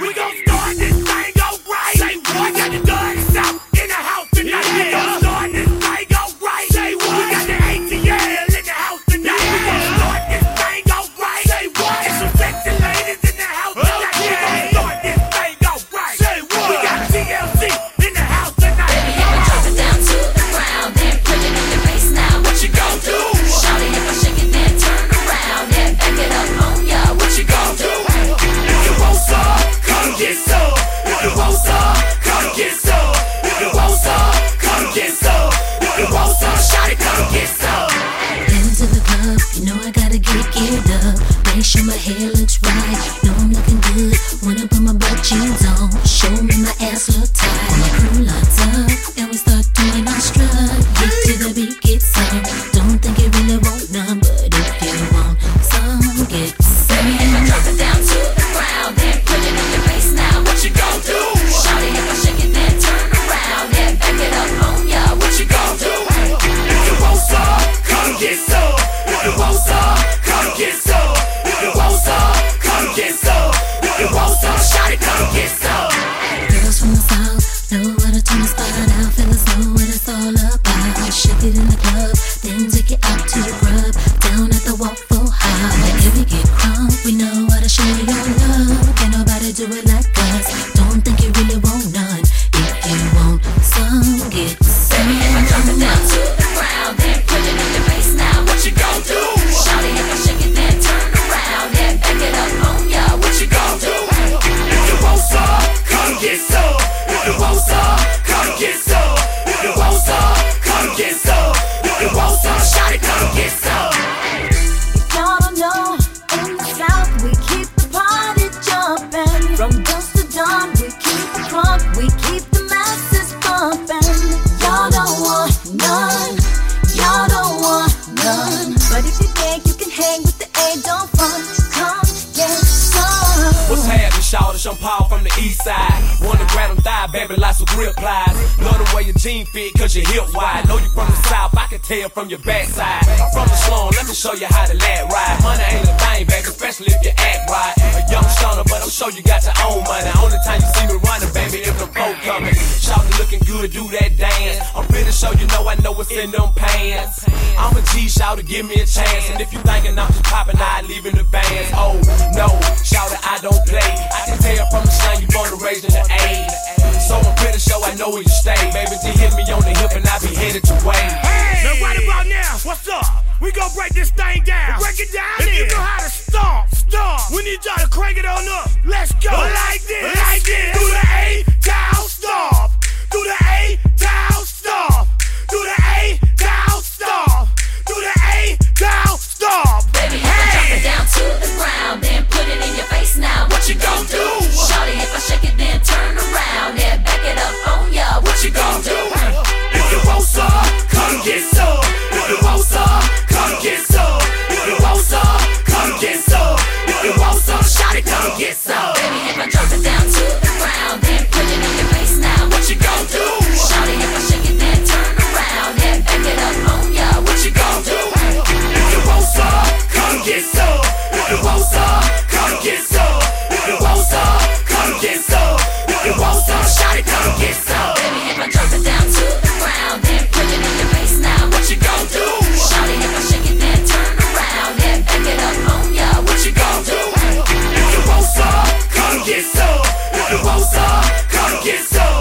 We gon' start this thing alright. Say what? We got the guns out in the house tonight. We gon' start this thing alright. Say what? We got the ATL in the house tonight. We gon' start this thing alright. Say what? And some sexy ladies in the house tonight. We gon' start this thing alright. Say what? We got TLC in the house tonight. Baby, if I drop it down to the ground, then put it in your face now. What you gon' do? Shawty, if I shake it, then turn around, then back it up on ya. What you gon' do? If you want some, come get some. If you want some, come get some. If you want some, come get some. If you want some, shawty, come get some. Into the club, you know I gotta get geared up. Make sure my hair looks right. Know I'm looking good. Wanna put my butt jeans on. Show me my ass look tight. My crew lights up, and we start doing our strut. Get to the beat, get some. Don't think you really want none, but if you want some, get some. Baby, if I drop it down to the ground, then put it in your face now. What you gon' do? Shawty, if I shake it, then turn around, then back it up on ya. What you gon' do? If you want some, come get some. If you want some, come get some. If you want some, come get some. If you want some, shawty, come get some. Girls from the south know how to turn the spot out. Fellas know what it's all about. Shake it in the club, then take it out to the grub. Down at the Waffle House. And if we get crunk, we know how to show you your love. Can't nobody do it like us. Don't think you really want none. If you want some, get some. Baby, if I drop it down to the ground, then put it in your face now. What you gon' do? Shawty, if I shake it, then turn around, then back it up on ya. What you gon' do? If you want some, come get some. If you want some, come get some. If you want some, come get some. If you want some, shawty, come get some. Y'all don't know, in the South we keep the party jumping. From dusk to dawn we keep it crunk, we keep the masses pumping. Y'all don't want none, y'all don't want none. But if you think you can hang with the A, don't front, come get some. What's happening, shawty? I'm Paul from the east side. Wanna grab them thigh, baby, like some grip plies. Love the way your jean fit, cause your hip wide. Know you from the south, I can tell from your backside. I'm from the slum, let me show you how to lad ride. Money ain't a thing, baby, especially if you act right. A young stoner, but I'm sure you got your own money. Only time you see me running, baby, if the folk coming. Shawty looking good, do that dance. I'm pretty sure you know I know what's in them pants. I'm a G, shawty, give me a chance. And if you thinking I'm just popping, I leave in the bands. Oh, no, shawty, I don't play. I can tell from the slang you born and raised in the A. So I'm pretty sure I know where you stay. Baby, just hit me on the hip and I be headed your way. Hey, now right about now, what's up? We gon' break this thing down. Break it down. If you know how to stomp, we need y'all to crank it on up. Let's go. Like this, like this. Do the A down stomp. Do the A down stomp. Do the A down stomp. Do the A down stomp. Baby, if I drop it down to the ground, then put it in your face now. What you gon' do? Shawty, if I shake it, then turn around, then back it up on ya. What you gon' do? If you want some, come get some. If you want some, come get some. If you want some, come get some. If you want some, shawty, come get some. Baby, if I drop it down to the ground, then put it in your face now. What you gon' do? Shawty, if I shake it, then turn around, then back it up on ya. What you gon' do? If you want some, come get some. If you want some, come get some. If you want some, come get some. If you want some, shawty, come get some. Baby, if I drop it down to the ground, then put it in your face now. What you gon' do? Shawty, if I shake it, then turn around, then back it up on ya. What you gon' do? If you want some, come get some. If you want some, come get some.